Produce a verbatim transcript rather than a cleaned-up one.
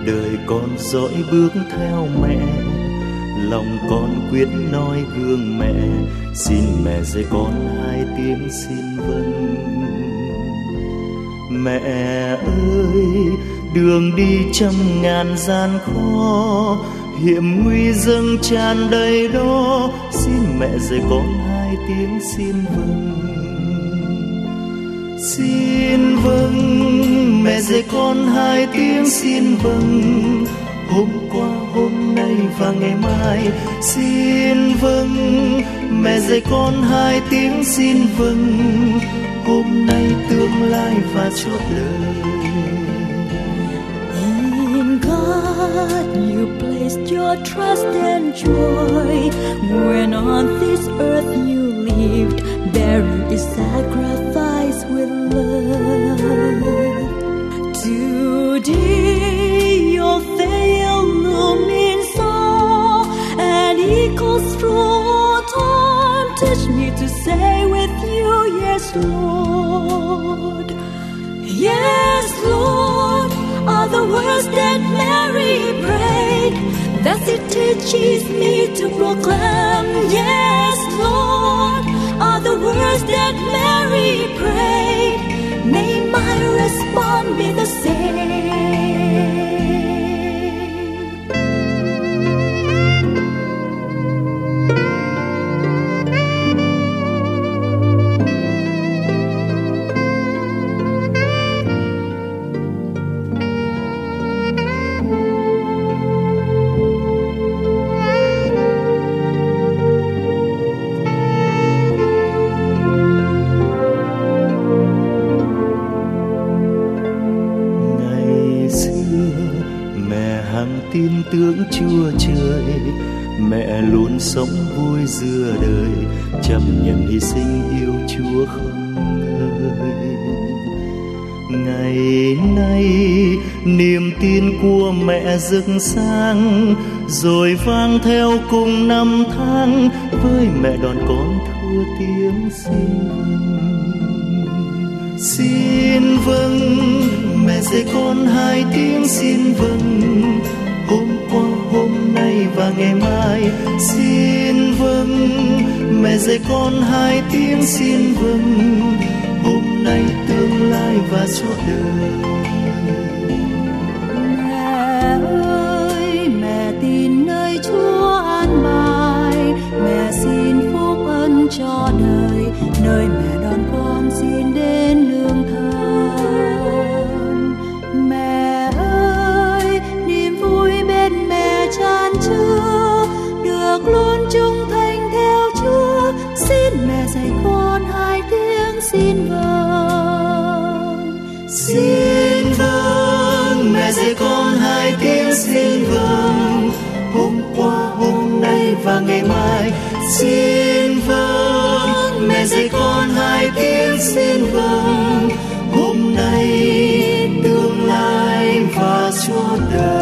đời con dõi bước theo mẹ, lòng con quyết nói gương mẹ, xin mẹ dạy con hai tiếng xin vâng. Mẹ ơi, đường đi trăm ngàn gian khó, hiểm nguy dâng tràn đầy đó, xin mẹ dạy con hai tiếng xin vâng. Xin vâng, mẹ dạy con hai tiếng xin vâng, hôm qua hôm nay và ngày mai. Xin vâng, mẹ dạy con hai tiếng xin vâng, hôm nay tương lai và chốt đời. In God you placed your trust and joy, when on this earth you lived, there is sacrifice with love. Today your veil illumines all and echoes through time. Teach me to say with you, yes, Lord. Yes, Lord, are the words that Mary prayed. Thus it teaches me to proclaim. Yes, Lord, are the words that Mary prayed. May my response be the same. Tin tưởng Chúa Trời, mẹ luôn sống vui giữa đời, chấp nhận hy sinh yêu Chúa không ngơi. Ngày nay niềm tin của mẹ rực sáng, rồi vang theo cùng năm tháng, với mẹ đón con thưa tiếng xin vâng. Xin vâng, mẹ dạy con hai tiếng xin vâng, hôm qua hôm nay và ngày mai. Xin vâng, mẹ dạy con hai tiếng xin vâng, hôm nay tương lai và suốt đời. Mẹ ơi, mẹ tin nơi Chúa an bài, mẹ xin phúc ân cho đời, nơi mẹ đón con xin đến nương thân. Mẹ ơi, niềm vui bên mẹ tràn chứa, được luôn trung thành theo Chúa. Xin mẹ dạy con hai tiếng xin vâng. Xin vâng, mẹ dạy con hai tiếng xin vâng, hôm qua hôm nay và ngày mai. Xin vâng, mẹ dạy con hai tiếng xin vâng, hôm nay tương lai và suốt đời.